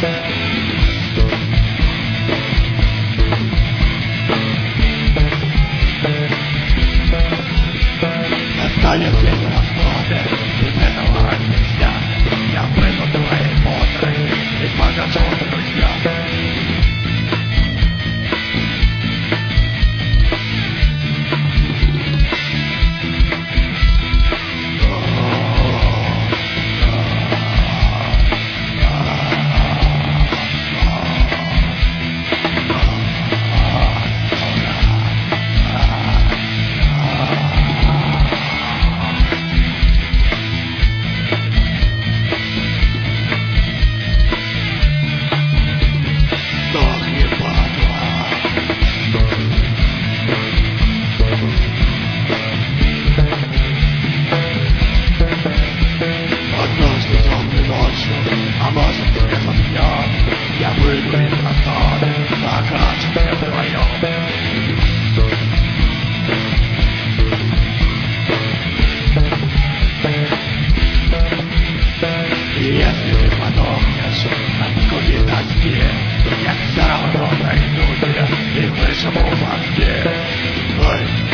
Las calles llegan a poder y me no hay ya. Ya aprendo tu emoción y pagas otro ya. Ambos estudios opinión y abuelo y razón la clase de rayo. Y es que cuando pienso las colinas bien y acá no me indulge y me llamo más bien.